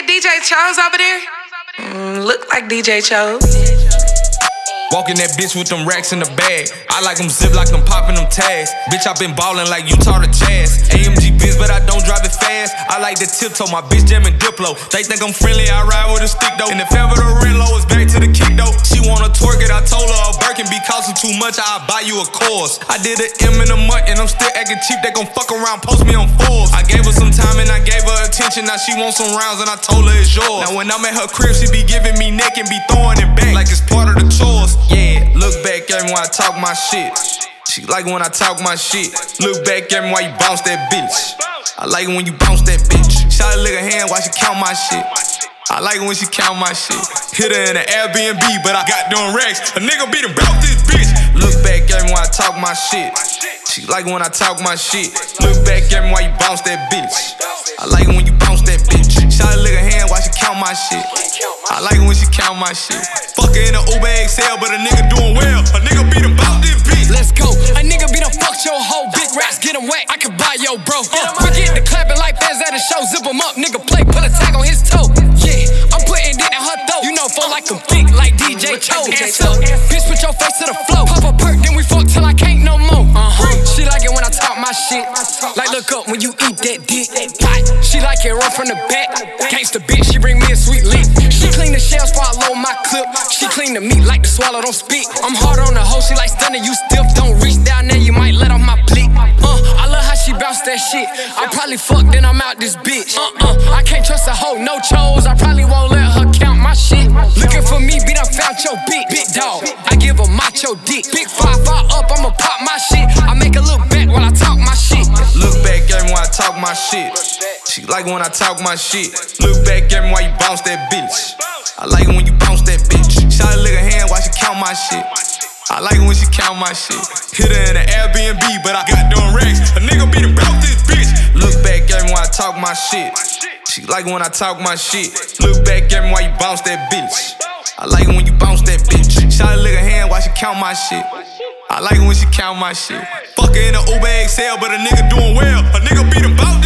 that DJ Chose over there? Look like DJ Chose. Walking that bitch with them racks in the bag. I like them zip like I'm popping them tags. Bitch, I been ballin' like you taught a jazz. AMG biz, but I don't drive it fast. I like the tiptoe, my bitch jamming Diplo. They think I'm friendly, I ride with a stick though. And if ever the rent low is back to the kick though. She wanna twerk it, I told her a Birkin be costing too much, I'll buy you a course. I did an M in a month and I'm still acting cheap. They gon' fuck around, post me on Forbes. I gave her some time and I gave her attention. Now she wants some rounds and I told her it's yours. Now when I'm at her crib, she be giving me neck and be throwing it back like it's part of the chores. Yeah, look back at me when I talk my shit. She like when I talk my shit. Look back at me while you bounce that bitch. I like it when you bounce that bitch. Shot her lick her hand while she count my shit. I like it when she count my shit. Hit her in an Airbnb, but I got doing racks. A nigga beat him bout this bitch. Look back at me when I talk my shit. She like it when I talk my shit. Look back at me while you bounce that bitch. I like it when you bounce that bitch. Shot her lick her hand while she count my shit. I like it when she count my shit. Fuck her in a Uber XL, but a nigga doing well. A nigga beat him bout this bitch. Let's go. A nigga beat him, fuck your hoe. Big rats, get him wet. I can buy yo, bro. We get the clapping like fans at a show. Zip him up, nigga play, put a tag on his toe. Yeah, I'm putting it in her throat. You know, for like I'm thick, like DJ Cho. Bitch, put your face to the floor. Pop a perk, then we fuck till I can't no more. She like it when I talk my shit. Like, look up when you eat that dick. She like it run from the back. Gangsta bitch, she bring me a sweet lick. She clean the shells before I load my clip. She clean the meat like the swallow, don't spit. I'm hard on the hoe, she like stunning, you stiff. Don't reach down there, you might let off my blick. I love how she bounce that shit. I probably fuck, then I'm out this bitch. I can't trust a hoe, no chose. I probably won't let her count my shit. Looking for me, beat up, found your bitch. Big dog, I give a macho dick. Big 5 up, I'ma pop my shit. I make her look back while I talk my shit. Look back at me when I talk my shit. She like when I talk my shit. Look back at me while you bounce that bitch. I like it when you bounce that bitch. Shot her lick her hand while she count my shit. I like it when she count my shit. Hit her in an Airbnb, but I got doing racks. A nigga beat him bout this bitch. Look back at me when I talk my shit. She like it when I talk my shit. Look back at me while you bounce that bitch. I like it when you bounce that bitch. Shot her lick her hand while she count my shit. I like it when she count my shit. Fuck her in a Uber XL, but a nigga doing well. A nigga beat him bout